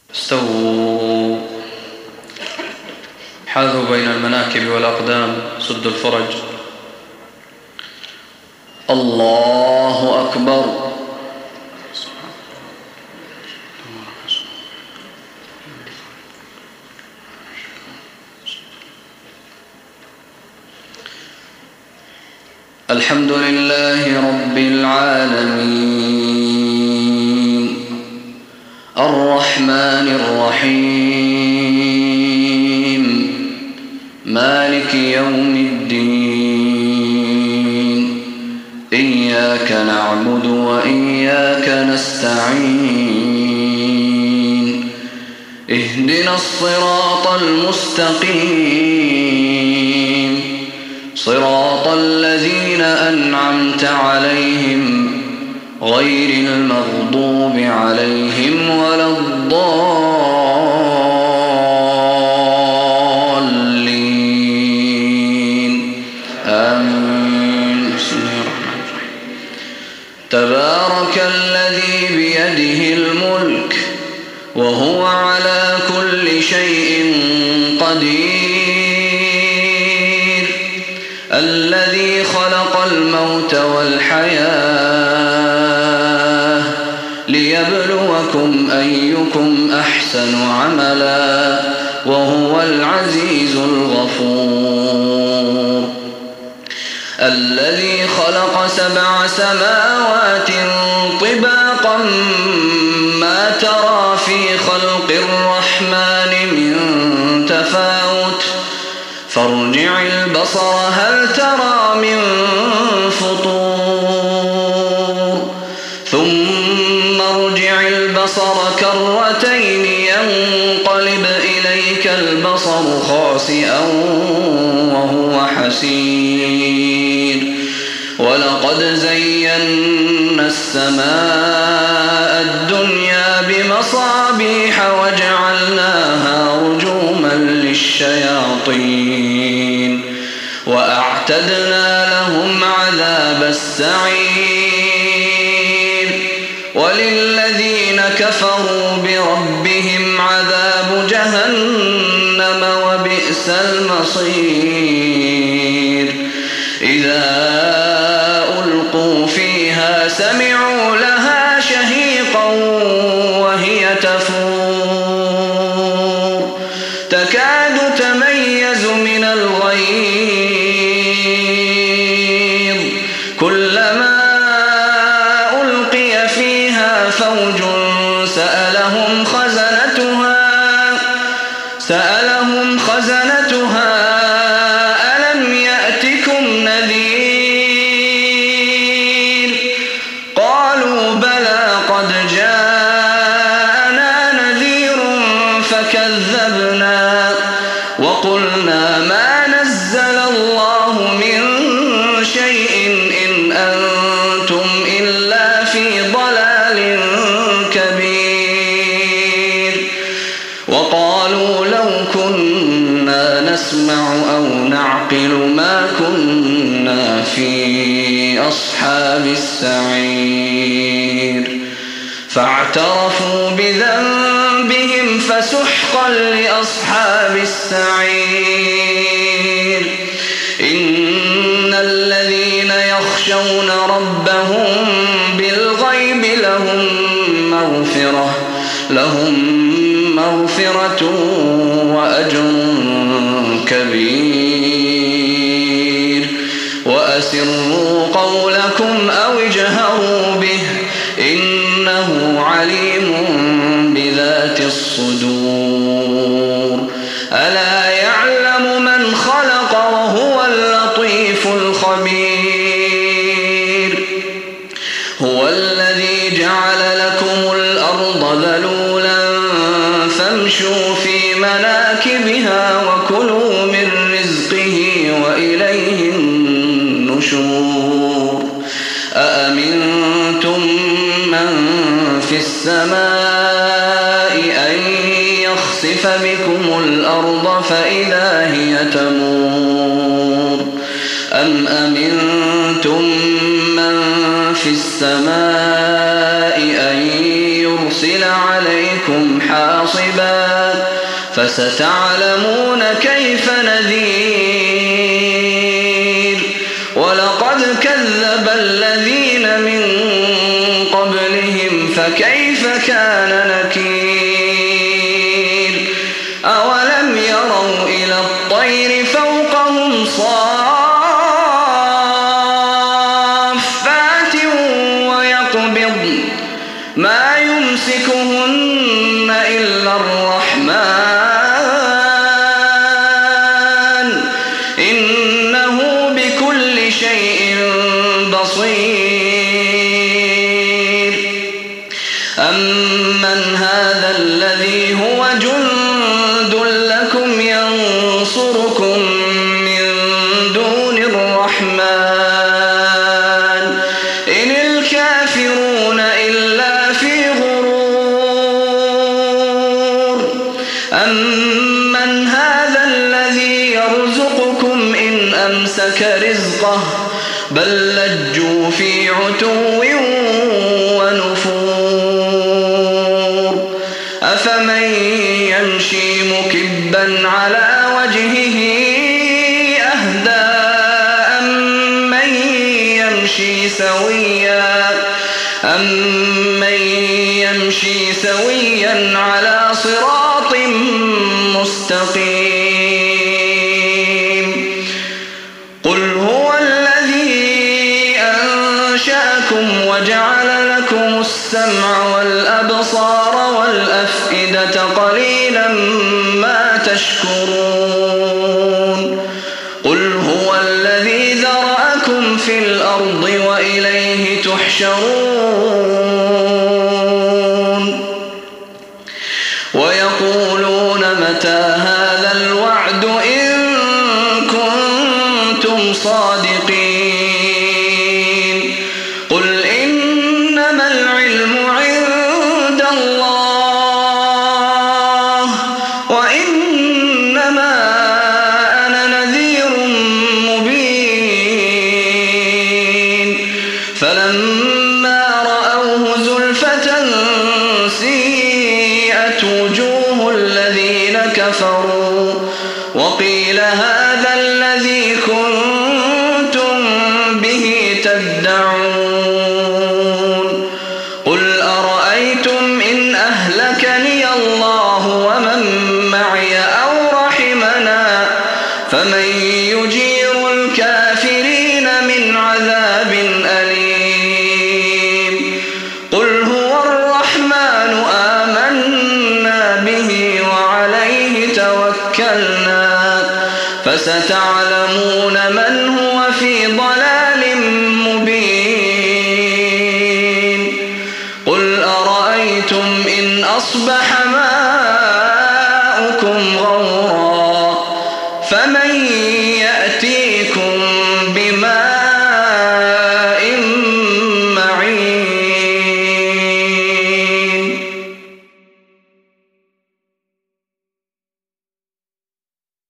استووا، حاذوا بين المناكب والأقدام، سدوا الفرج. الله أكبر. الحمد لله رب العالمين، الرحمن الرحيم، مالك يوم الدين، إياك نعبد وإياك نستعين، اهدنا الصراط المستقيم، صراط الذين أنعمت عليهم غير المغضوب عليهم ولا الضالين، آمين. بسم الله الرحمن الرحيم. تبارك الذي بيده الملك وهو على كل شيء قدير، الذي خلق الموت والحياة ليبلوكم أيكم أحسن عملا، وهو العزيز الغفور. الذي خلق 7 سماوات طباقا، ما ترى في خلق الرحمن من تفاوت، فارجع البصر هل ترى من فطور، ثم ارجع البصر كرتين ينقلب إليك البصر خاسئا وهو حسير. ولقد زينا السماء الدنيا بمصابيح وجعلناها رجوما للشياطين، وأعتدنا لهم عذاب السعير. وللذين كفروا بربهم عذاب جهنم وبئس المصير. إذا ألقوا فيها سمعوا لها شهيقا وهي تفور، تكاد تميز من الغيظ، كلما ألقي فيها فوج سألهم خزنتها ألم يأتكم نذير؟ قالوا بلى قد جاءنا نذير فكذبنا وقلنا ما نزل الله من شيء إن أنتم إلا في ضلال كبير. وقالوا لو كنا نسمع أو نعقل ما كنا في أصحاب السعير. فاعترفوا بذنبهم فسحقا لأصحاب السعير. إن الذين يخشون ربهم بالغيب لهم مغفرة وأجر كبير. وأسروا قولكم أو اجهروا به إنه عليم بذات الصدور. ألا يعلم من خلق وهو اللطيف الخبير. هو الذي جعل لكم الأرض ذلولا فامشوا في مناكبها وكلوا من رزقه وإليه النشور. أأمنتم من في السماء أن يخسف بكم الأرض فإذا هي تمور، أم أمنتم من في السماء أن يرسل عليكم عليكم حاصبا فستعلمون كيف نذير ولقد كذب الذين من قبلهم فكيف كان نكير أولم يروا إلى الطير فوقهم صافات ويقبضن ما يمسكهن إلا الرحمن إنه بكل شيء بصير أمن هذا الذي هو جند لكم ينصركم من دون الرحمن إن الكافرون إلا في غرور أمن هذا الذي يرزقكم إن أمسك رزقه بل لجوا في عتو ونفور أفمن يمشي مكبا على وجهه أهدى أمن يمشي سويا على صراط مستقيم قل هو الذي أنشأكم وجعل لكم السمع والأبصار والأفئدة قليلا ما تشكرون قل هو الذي ذرأكم في الأرض وإليه تحشرون ويقولون متى هذا الوعد إن كنتم صادقين قل إنما العلم عند الله وإنما أنا نذير مبين فلما رأوه زلفة سيئت وجوه الذين كفروا وقيل هذا الذي كنتم به تدعون قل أرأيتم إن أهلكني الله ومن معي أو رحمنا فمن يجير الكافرين من عذاب أليم قل هو الرحمن آمنا به وعليه توكلنا فستعلمون من هو